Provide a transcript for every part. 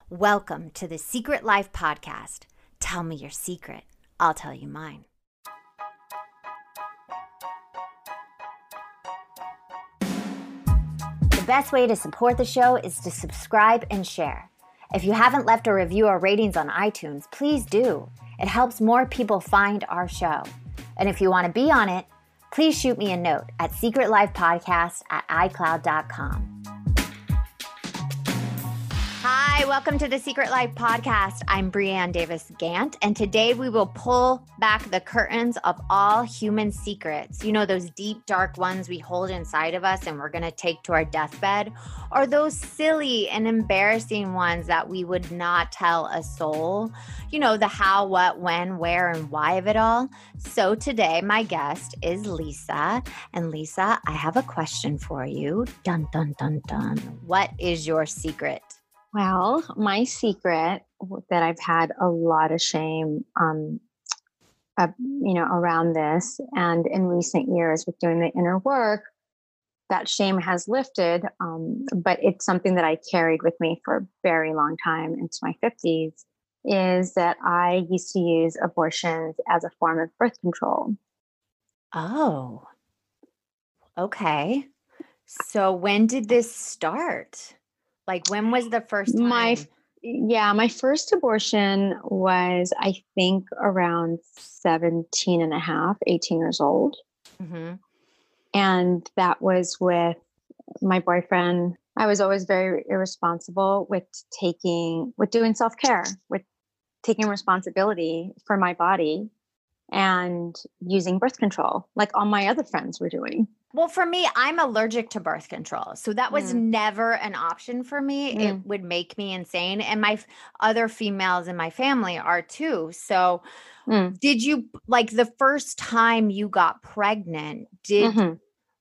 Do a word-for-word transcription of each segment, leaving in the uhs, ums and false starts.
Welcome to the Secret Life Podcast. Tell me your secret. I'll tell you mine. The best way to support the show is to subscribe and share. If you haven't left a review or ratings on iTunes, please do. It helps more people find our show. And if you want to be on it, please shoot me a note at secretlifepodcast at icloud dot com. Hi, welcome to the Secret Life Podcast. I'm Breanne Davis Gant, and today we will pull back the curtains of all human secrets. You know, those deep, dark ones we hold inside of us and we're going to take to our deathbed, or those silly and embarrassing ones that we would not tell a soul. You know, the how, what, when, where, and why of it all. So today, my guest is Lisa. And Lisa, I have a question for you. Dun, dun, dun, dun. What is your secret? Well, my secret that I've had a lot of shame, um, uh, you know, around this, and in recent years with doing the inner work, that shame has lifted. Um, but it's something that I carried with me for a very long time into my fifties. Is that I used to use abortions as a form of birth control. Oh, okay. So when did this start? Like, when was the first time? My, yeah, my first abortion was, I think, around seventeen and a half, eighteen years old. Mm-hmm. And that was with my boyfriend. I was always very irresponsible with taking, with doing self-care, with taking responsibility for my body and using birth control, like all my other friends were doing. Well, for me, I'm allergic to birth control. So that was mm. never an option for me. Mm. It would make me insane. And my f- other females in my family are too. So mm. did you, like the first time you got pregnant, did mm-hmm.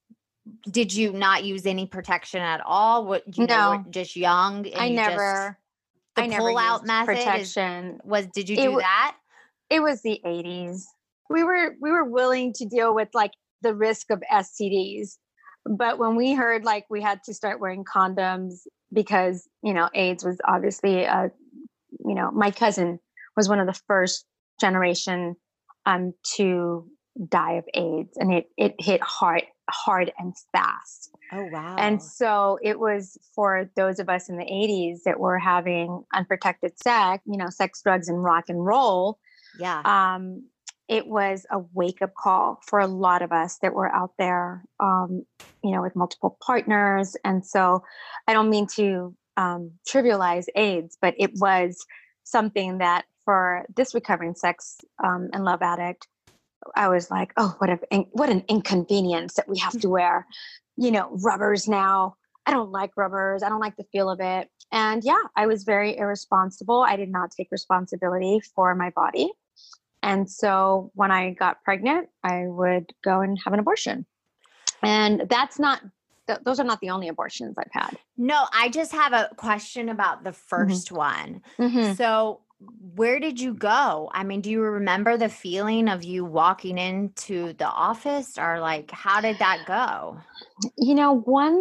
did you not use any protection at all? What, you no. know, just young? And I you never, just, the I never pull out used method protection. Is, was, did you it do w- that? It was the eighties. We were, we were willing to deal with like the risk of S T Ds. But when we heard like we had to start wearing condoms because, you know, AIDS was obviously, uh, you know, my cousin was one of the first generation um, to die of AIDS, and it it hit hard, hard and fast. Oh, wow. And so it was for those of us in the eighties that were having unprotected sex, you know, sex, drugs, and rock and roll. Yeah. Um, it was a wake-up call for a lot of us that were out there, um, you know, with multiple partners. And so I don't mean to um, trivialize AIDS, but it was something that for this recovering sex um, and love addict, I was like, oh, what a what an inconvenience that we have to wear, you know, rubbers now. I don't like rubbers. I don't like the feel of it. And yeah, I was very irresponsible. I did not take responsibility for my body. And so when I got pregnant, I would go and have an abortion. And that's not, th- those are not the only abortions I've had. No, I just have a question about the first mm-hmm. one. Mm-hmm. So where did you go? I mean, do you remember the feeling of you walking into the office, or like, how did that go? You know, one,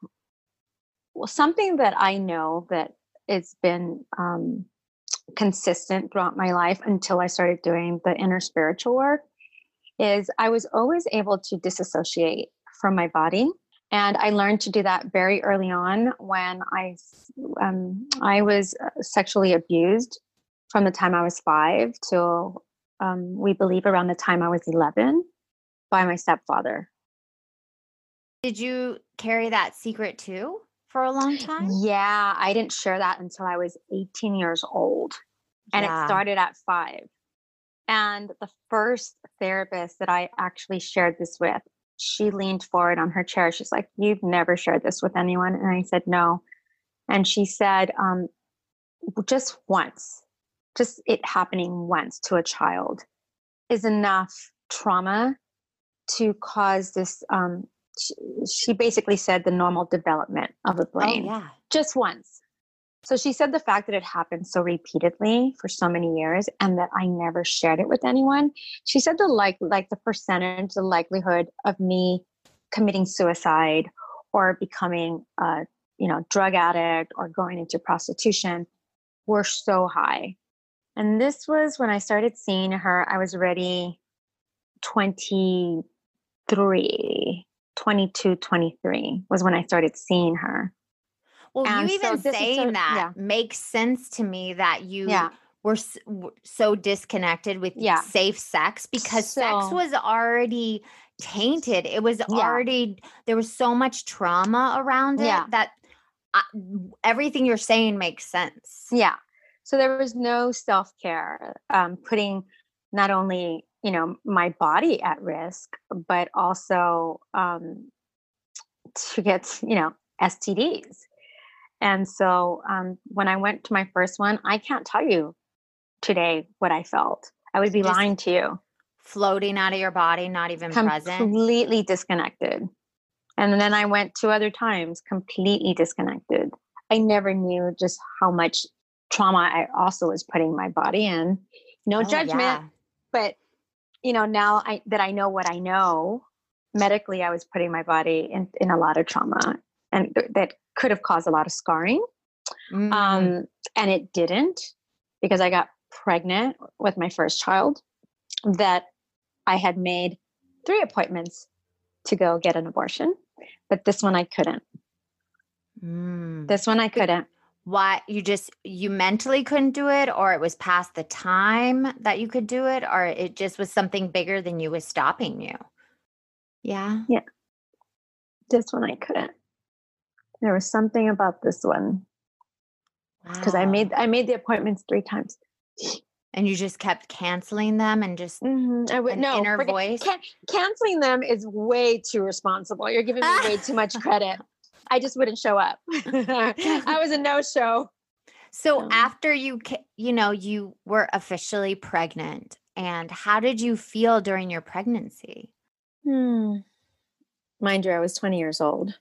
well, something that I know that it's been, um, consistent throughout my life until I started doing the inner spiritual work is I was always able to disassociate from my body. And I learned to do that very early on when I, um, I was sexually abused from the time I was five till um, we believe around the time I was eleven by my stepfather. Did you carry that secret too? For a long time? Yeah, I didn't share that until I was eighteen years old. And yeah. It started at five. And the first therapist that I actually shared this with, she leaned forward on her chair. She's like, you've never shared this with anyone? And I said, no. And she said, um, just once, just it happening once to a child is enough trauma to cause this, um, she basically said the normal development of a brain. Oh, yeah. Just once. So she said the fact that it happened so repeatedly for so many years and that I never shared it with anyone. She said the like, like the percentage, the likelihood of me committing suicide or becoming a, you know, drug addict or going into prostitution were so high. And this was when I started seeing her, I was already twenty-three, twenty-two, twenty-three was when I started seeing her. Well, you And so even this is saying so, that yeah, makes sense to me that you yeah, were s- w- so disconnected with yeah. safe sex because sex So, was already tainted. It was yeah, already, there was so much trauma around it yeah, that I, everything you're saying makes sense. yeah. So there was no self-care, um, putting not only, you know, my body at risk, but also um, to get, you know, S T Ds. And so um, when I went to my first one, I can't tell you today what I felt. I would be Just lying to you. floating out of your body, not even present. Completely disconnected. And then I went two other times, completely disconnected. I never knew just how much trauma I also was putting my body in. No Oh, judgment, yeah. but you know, now I that I know what I know, medically, I was putting my body in, in a lot of trauma, and th- that could have caused a lot of scarring. Mm. Um, and it didn't, because I got pregnant with my first child, that I had made three appointments to go get an abortion, but this one I couldn't. Mm. This one I couldn't. Why? You just, you mentally couldn't do it, or it was past the time that you could do it, or it just was something bigger than you was stopping you? Yeah. Yeah, this one I couldn't. There was something about this one, because I Wow. made I made the appointments three times. And you just kept canceling them and just Mm-hmm. I would an no inner forget, voice? can, canceling them is way too responsible. You're giving me way too much credit. I just wouldn't show up. I was a no show. So Um, after you, ca- you know, you were officially pregnant, and how did you feel during your pregnancy? hmm. Mind you, I was twenty years old.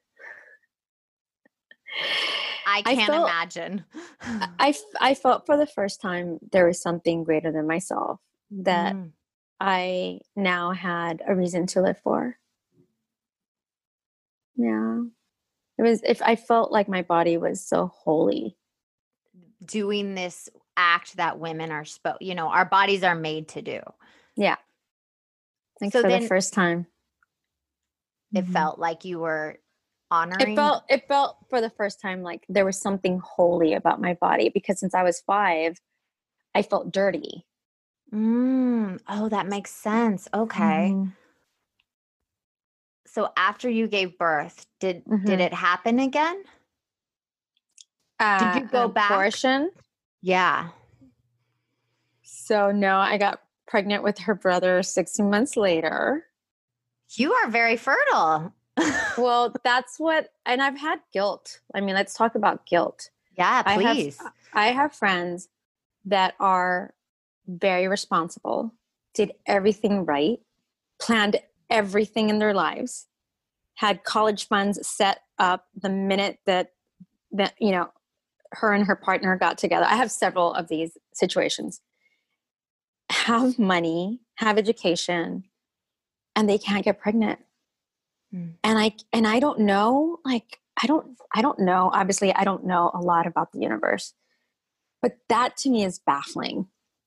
I I can't felt imagine. I, f- I felt for the first time there was something greater than myself that Mm. I now had a reason to live for. Yeah. It was, if I felt like my body was so holy. Doing this act that women are supposed, you know, our bodies are made to do. Yeah. Like So for the then first time. it Mhm. felt like you were honoring. It felt, it felt for the first time like there was something holy about my body, because since I was five, I felt dirty. Mm. Oh, that makes sense. Okay. Mhm. So after you gave birth, did did Mhm. it happen again? Did Uh, you go an back? abortion. Yeah. So no, I got pregnant with her brother sixteen months later. You are very fertile. Well, that's what, and I've had guilt. I mean, let's talk about guilt. Yeah, I have, please. I have friends that are very responsible, did everything right, planned everything in their lives, had college funds set up the minute that, that, you know, her and her partner got together. I have several of these situations. Have money, have education, and they can't get pregnant. Mm. And I and I don't know, like I don't I don't know. Obviously, I don't know a lot about the universe. But that to me is baffling.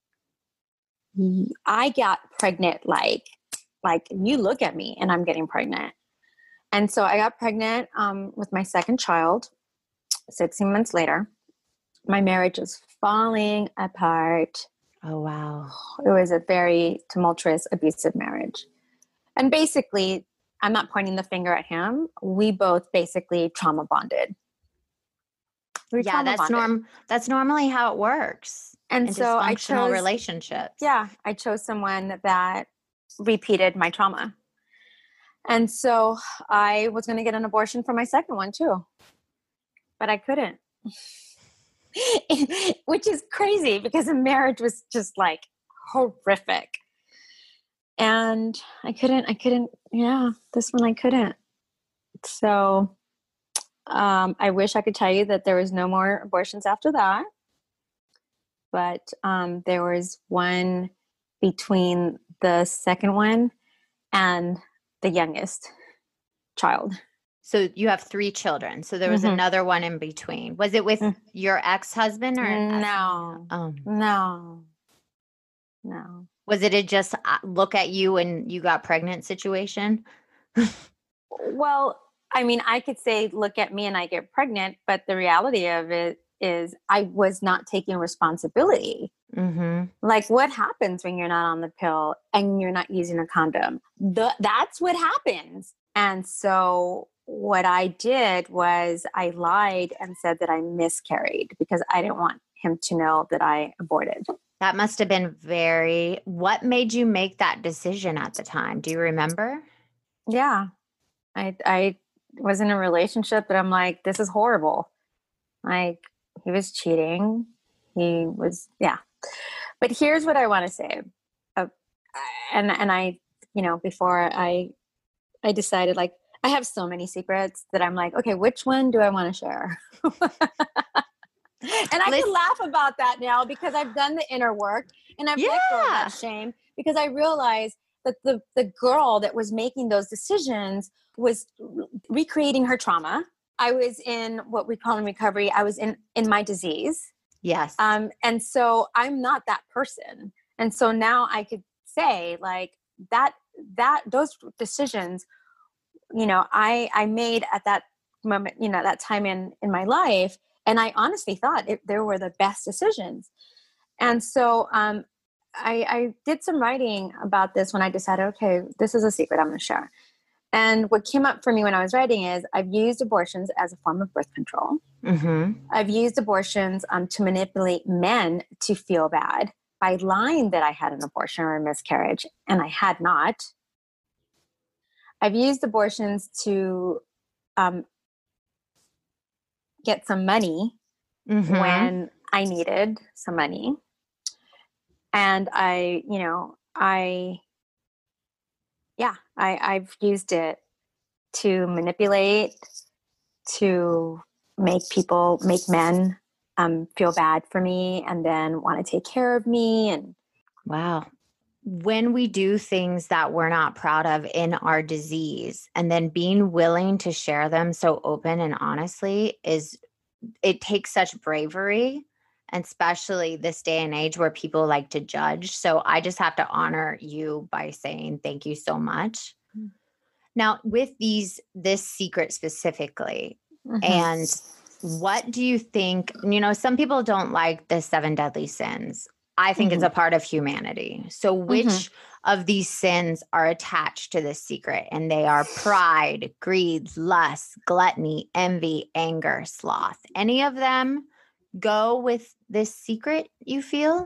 I got pregnant like like you look at me and I'm getting pregnant. And so I got pregnant um, with my second child sixteen months later. My marriage was falling apart. Oh, wow. It was a very tumultuous, abusive marriage. And basically, I'm not pointing the finger at him. We both basically trauma bonded. We Yeah, trauma that's bonded. norm that's normally how it works And in so I dysfunctional chose, relationships. yeah, I chose someone that repeated my trauma. And so I was going to get an abortion for my second one too, but I couldn't, which is crazy because the marriage was just like horrific. And I couldn't, I couldn't, yeah, this one I couldn't. So um, I wish I could tell you that there was no more abortions after that. But um, there was one between the second one and the youngest child. So you have three children. So there was Mhm. another one in between. Was it with Mm. your ex-husband or? No, Oh, no, no. was it a just uh, look at you and you got pregnant situation? Well, I mean, I could say, look at me and I get pregnant, but the reality of it is I was not taking responsibility. Mm-hmm. Like, what happens when you're not on the pill and you're not using a condom? The, that's what happens. And so what I did was I lied and said that I miscarried because I didn't want him to know that I aborted. That must have been very, what made you make that decision at the time? Do you remember? Yeah. I, I was in a relationship that I'm like, this is horrible. Like, he was cheating. He was, yeah. But here's what I want to say. Uh, and, and I, you know, before I, I decided, like, I have so many secrets that I'm like, okay, which one do I want to share? And I Listen- can laugh about that now because I've done the inner work and I've let go of Yeah. that shame because I realized that the, the girl that was making those decisions was re- recreating her trauma. I was in what we call in recovery. I was in, in my disease. Yes. Um, and so I'm not that person. And so now I could say like that, that those decisions, you know, I, I made at that moment, you know, that time in, in my life. And I honestly thought it, they were the best decisions. And so um, I, I did some writing about this when I decided, okay, this is a secret I'm going to share. And what came up for me when I was writing is I've used abortions as a form of birth control. Mm-hmm. I've used abortions um, to manipulate men to feel bad by lying that I had an abortion or a miscarriage, and I had not. I've used abortions to um, get some money Mm-hmm. when I needed some money. And I, you know, I, yeah, I, I've used it to manipulate, to make people, make men um, feel bad for me and then want to take care of me. And Wow. When we do things that we're not proud of in our disease and then being willing to share them so open and honestly is, it takes such bravery, and especially this day and age where people like to judge. So I just have to honor you by saying thank you so much. Mm. Now, with these, this secret specifically, Mhm. and what do you think, you know, some people don't like the seven deadly sins. I think Mhm. it's a part of humanity. So which Mhm. of these sins are attached to this secret? And they are pride, greed, lust, gluttony, envy, anger, sloth. Any of them go with this secret, you feel?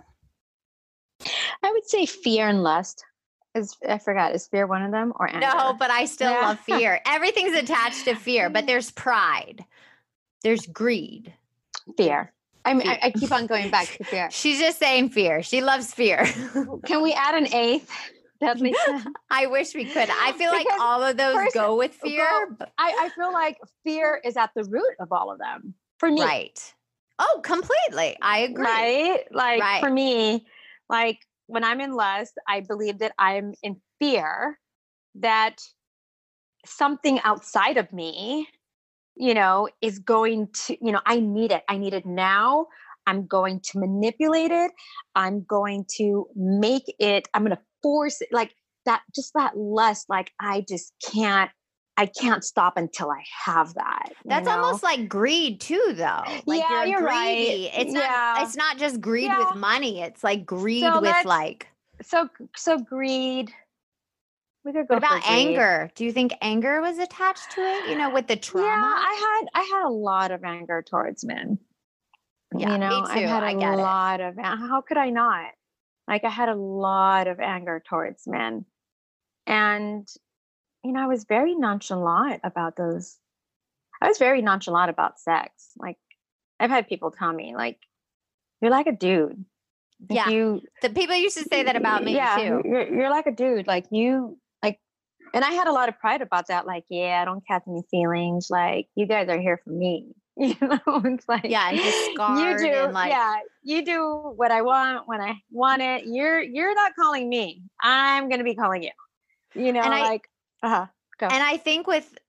I would say fear and lust. Is I forgot, is fear one of them or anger? No, but I still Yeah. love fear. Everything's attached to fear, but there's pride. There's greed. Fear. I mean, Fear. I, I keep on going back to fear. She's just saying fear. She loves fear. Can we add an eighth deadly sin? I wish we could. I feel like Because all of those first- go with fear. go- but- I, I feel like fear is at the root of all of them for me. Right. Oh, completely. I agree. Right? Like Right. for me, like when I'm in lust, I believe that I'm in fear that something outside of me, you know, is going to, you know, I need it. I need it now. I'm going to manipulate it. I'm going to make it, I'm going to force it like that, just that lust. Like I just can't, I can't stop until I have that. you That's know? almost like greed too, though. Like Yeah, you're, you're right. greedy. It's Yeah. not. It's not just greed Yeah. with money. It's like greed So with let's- like. so, so greed. We could go What about for greed. anger? Do you think anger was attached to it? You know, with the trauma. Yeah, I had, I had a lot of anger towards men. Yeah, you me know, I've too. had a I get it. lot of, how could I not? Like I had a lot of anger towards men. And, you know, I was very nonchalant about those. I was very nonchalant about sex. Like I've had people tell me like, you're like a dude. Like, Yeah. You, The people used to say that about me yeah, too. You're, you're like a dude. Like you, like, and I had a lot of pride about that. Like, yeah, I don't catch any feelings. Like you guys are here for me. You know, it's like, Yeah, and discard you do, and, like- yeah, you do what I want when I want it. You're, you're not calling me. I'm going to be calling you, you know, And I- like, uh-huh. Go. And I think with,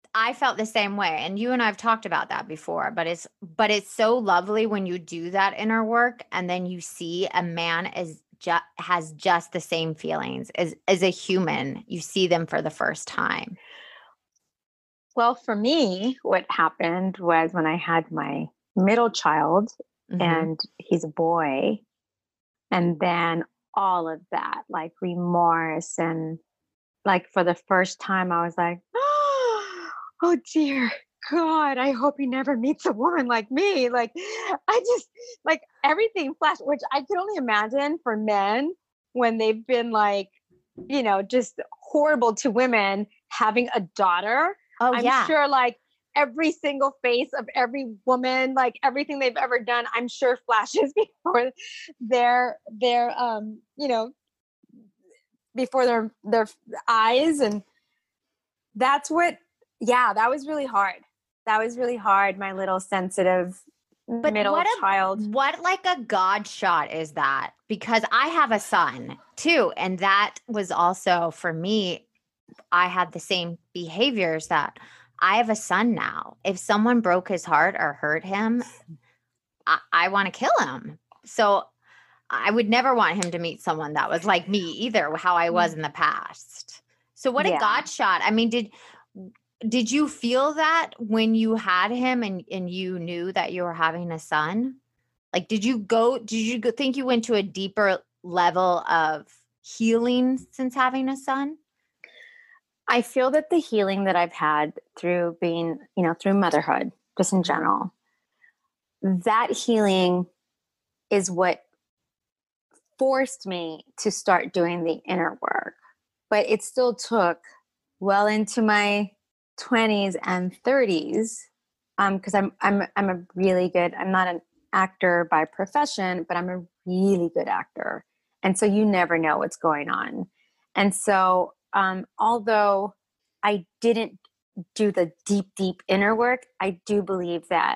I felt the same way. And you and I've talked about that before, but it's, but it's so lovely when you do that inner work and then you see a man is just, has just the same feelings as, as a human. You see them for the first time. Well, for me, what happened was when I had my middle child, mm-hmm. and he's a boy, and then all of that, like remorse, and like for the first time, I was like, oh dear God, I hope he never meets a woman like me. Like, I just, like everything flashed, which I can only imagine for men when they've been like, you know, just horrible to women, having a daughter. Oh, I'm yeah. sure like every single face of every woman, like everything they've ever done, I'm sure flashes before their, their, um, you know, before their, their eyes. And that's what, yeah, that was really hard. That was really hard. My little sensitive but middle what a, child. What like a God shot is that? Because I have a son too. And that was also for me, I had the same behaviors that I have a son now. If someone broke his heart or hurt him, I, I want to kill him. So I would never want him to meet someone that was like me either, how I was in the past. So what yeah. a God shot. I mean, did did you feel that when you had him and, and you knew that you were having a son? Like, did you go, did you go, think you went to a deeper level of healing since having a son? I feel that the healing that I've had through being, you know, through motherhood, just in general, that healing is what forced me to start doing the inner work. But it still took well into my twenties and thirties, um, because I'm I'm I'm a really good, I'm not an actor by profession, but I'm a really good actor. And so you never know what's going on. And so um, although I didn't do the deep, deep inner work, I do believe that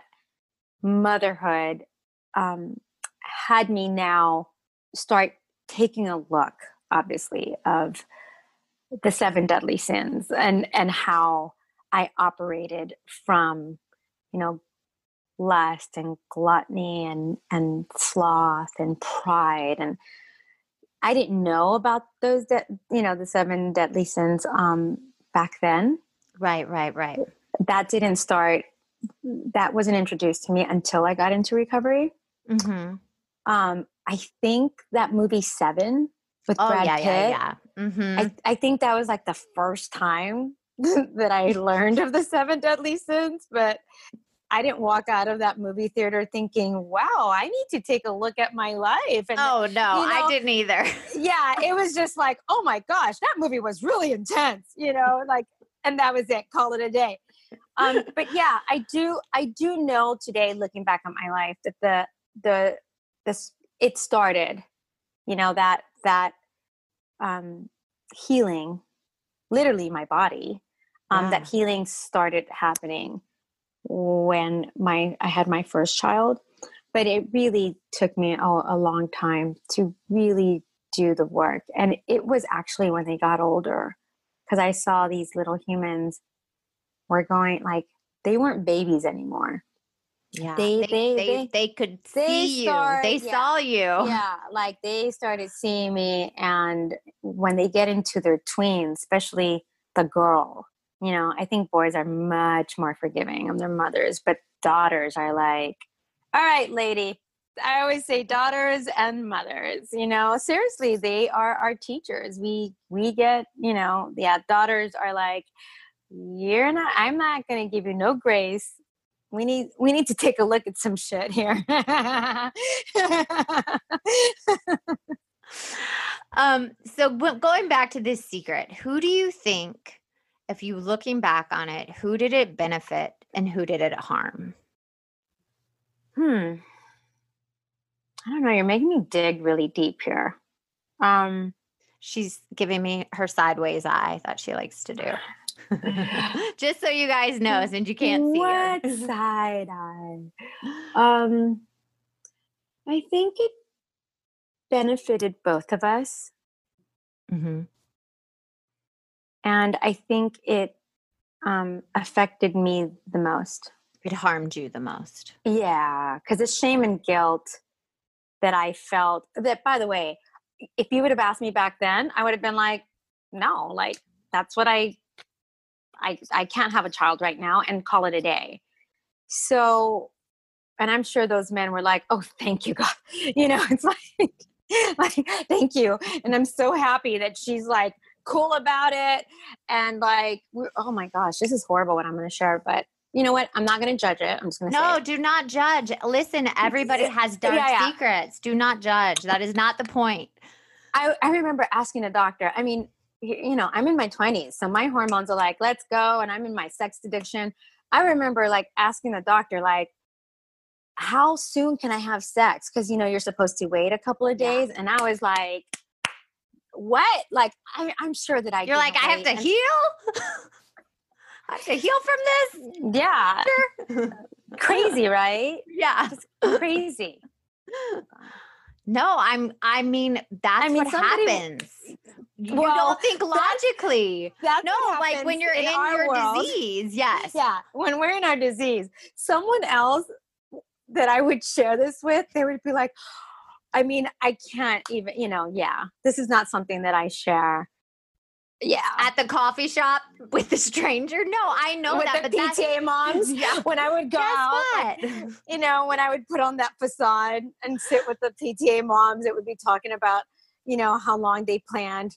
motherhood um, had me now start taking a look, obviously, of the seven deadly sins and, and how I operated from, you know, lust and gluttony and, and sloth and pride. And I didn't know about those, de- you know, the seven deadly sins um, back then. Right, right, right. That didn't start, that wasn't introduced to me until I got into recovery. Mm-hmm. Um, I think that movie Seven with oh, Brad yeah, Pitt. yeah, yeah. Mm-hmm. I, I think that was like the first time that I learned of the seven deadly sins, but I didn't walk out of that movie theater thinking, wow, I need to take a look at my life. And, oh, no, you know, I didn't either. yeah, it was just like, oh my gosh, that movie was really intense, you know, like, and that was it, call it a day. Um, but yeah, I do, I do know today, looking back on my life, that the, the, this, it started, you know, that, that, um, healing, literally my body, um, yeah. that healing started happening when my, I had my first child, but it really took me a, a long time to really do the work. And it was actually when they got older, because I saw these little humans were going, like, they weren't babies anymore. Yeah, they they they they, they, they could they see start, you. They yeah, saw you. Yeah, like they started seeing me, and when they get into their tweens, especially the girl, you know, I think boys are much more forgiving of their mothers, but daughters are like, all right, lady. I always say daughters and mothers, you know, seriously, they are our teachers. We we get, you know, yeah, daughters are like, you're not, I'm not going to give you no grace. We need, we need to take a look at some shit here. um, so w- going back to this secret, who do you think, if you looking back on it, who did it benefit and who did it harm? Hmm. I don't know. You're making me dig really deep here. Um, She's giving me her sideways eye that she likes to do. Just so you guys know, since you can't see her. What side eye? Um, I think it benefited both of us. Mm-hmm. And I think it um, affected me the most. It harmed you the most. Yeah, because it's shame and guilt that I felt that, by the way, if you would have asked me back then, I would have been like, no, like that's what I, I, I can't have a child right now and call it a day. So, and I'm sure those men were like, oh, thank you, God. You know, it's like, like, thank you. And I'm so happy that she's like cool about it. And like, we're, oh my gosh, this is horrible what I'm going to share, but you know what? I'm not going to judge it. I'm just going to No, say it. do not judge. Listen, everybody has dark Yeah, yeah. secrets. Do not judge. That is not the point. I, I remember asking a doctor, I mean, you know, I'm in my twenties, so my hormones are like, let's go. And I'm in my sex addiction. I remember like asking the doctor, like, how soon can I have sex? Cause you know, you're supposed to wait a couple of days. Yeah. And I was like, what? Like, I, I'm sure that I You're like, I have to and- heal? I have to heal from this? Yeah. Sure. Crazy, right? Yeah. Just crazy. No, I'm, I mean, that's I mean, what somebody, happens. You well, don't think logically. That's, that's no, like when you're in, in your world. disease. Yes. Yeah. When we're in our disease, someone else that I would share this with, they would be like, I mean, I can't even, you know, yeah, this is not something that I share. Yeah. At the coffee shop with the stranger? No, I know with that. The but P T A moms. Yeah. When I would go Guess out, what? Like, you know, when I would put on that facade and sit with the P T A moms, it would be talking about, you know, how long they planned.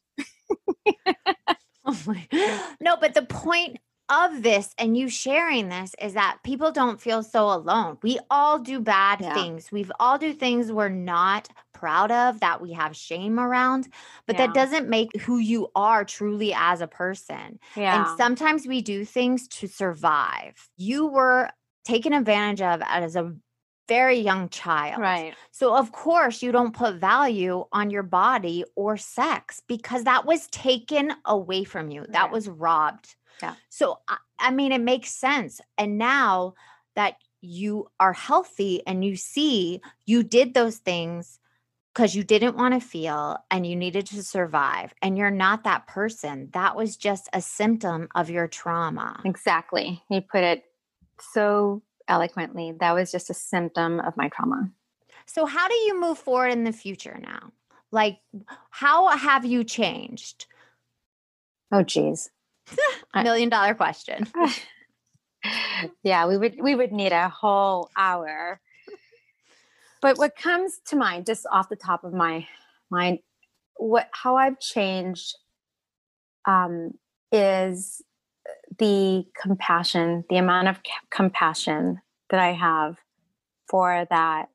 Oh my. No, but the point of this and you sharing this is that people don't feel so alone. We all do bad yeah. things. We've all do things we're not proud of, that we have shame around, but yeah. that doesn't make who you are truly as a person. Yeah. And sometimes we do things to survive. You were taken advantage of as a very young child. Right. So of course you don't put value on your body or sex because that was taken away from you. That right. was robbed. Yeah. So, I, I mean, it makes sense. And now that you are healthy and you see you did those things because you didn't want to feel and you needed to survive and you're not that person. That was just a symptom of your trauma. Exactly. You put it so eloquently. That was just a symptom of my trauma. So how do you move forward in the future now? Like, how have you changed? Oh, geez. Million dollar question. Yeah, we would we would need a whole hour. But what comes to mind, just off the top of my mind, what how I've changed um, is the compassion, the amount of c- compassion that I have for that.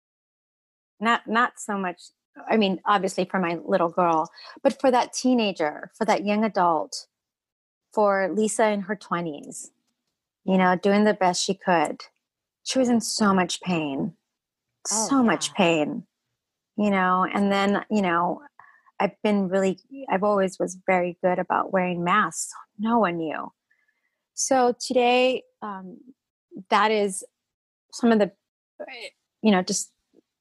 Not not so much. I mean, obviously for my little girl, but for that teenager, for that young adult. For Lisa in her twenties, you know, doing the best she could. She was in so much pain, oh, so yeah. much pain, you know, and then, you know, I've been really, I've always was very good about wearing masks. No one knew. So today, um, that is some of the, you know, just,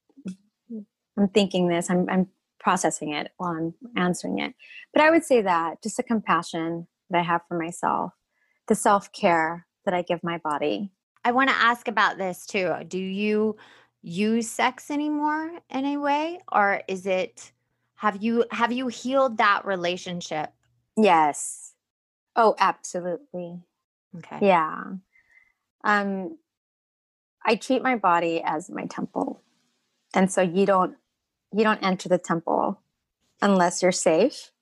I'm thinking this, I'm, I'm processing it while I'm answering it. But I would say that just the compassion that I have for myself, the self-care that I give my body. I want to ask about this too. Do you use sex anymore in any way? Or is it, have you, have you healed that relationship? Yes. Oh, absolutely. Okay. Yeah. Um, I treat my body as my temple. And so you don't, you don't enter the temple unless you're safe.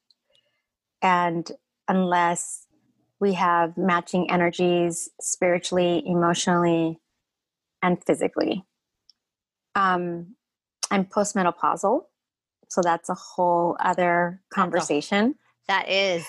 And unless we have matching energies spiritually, emotionally, and physically. Um, I'm postmenopausal, so that's a whole other conversation. That is.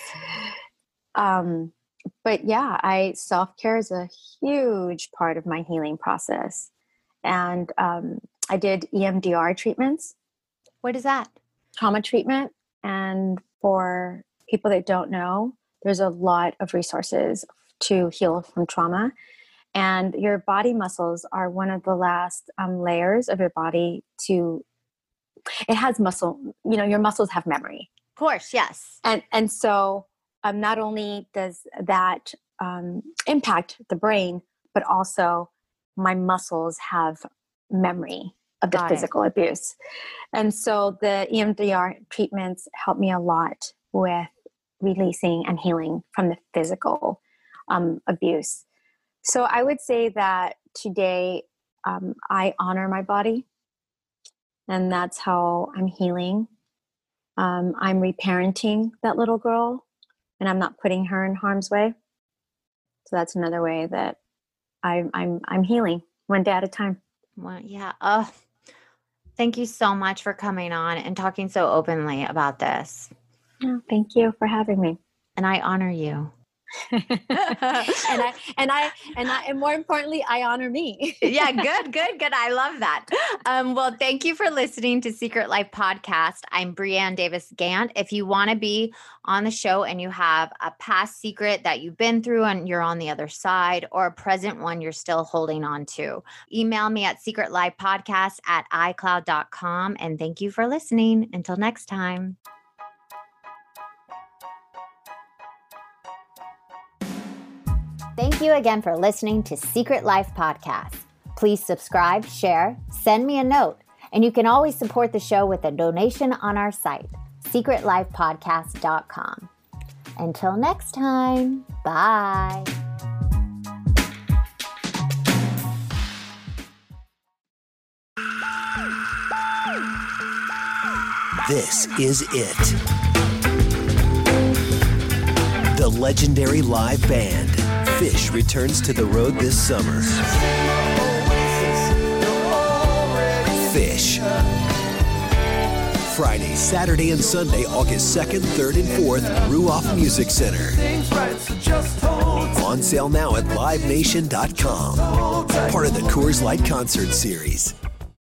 Um, but yeah, I self-care is a huge part of my healing process. And um, I did E M D R treatments. What is that? Trauma treatment. And for people that don't know, there's a lot of resources to heal from trauma. And your body muscles are one of the last um, layers of your body to, it has muscle, you know, your muscles have memory. Of course, yes. And and so um, not only does that um, impact the brain, but also my muscles have memory of the Got physical it. abuse. And so the E M D R treatments help me a lot with releasing and healing from the physical um, abuse. So I would say that today um, I honor my body, and that's how I'm healing. Um, I'm reparenting that little girl, and I'm not putting her in harm's way. So that's another way that I'm I'm I'm healing one day at a time. Well, yeah. Oh, thank you so much for coming on and talking so openly about this. Oh, thank you for having me. And I honor you. and I and I and I and more importantly, I honor me. Yeah, good, good, good. I love that. Um, well, thank you for listening to Secret Life Podcast. I'm Breanne Davis Gant. If you want to be on the show and you have a past secret that you've been through and you're on the other side, or a present one you're still holding on to, email me at secretlifepodcast at i cloud dot com. And thank you for listening. Until next time. Thank you again for listening to Secret Life Podcast. Please subscribe, share, send me a note, and you can always support the show with a donation on our site, secret life podcast dot com. Until next time, bye. This is it. The legendary live band, Phish, returns to the road this summer. Phish. Friday, Saturday, and Sunday, August second, third, and fourth, Ruoff Music Center. On sale now at live nation dot com. Part of the Coors Light Concert Series.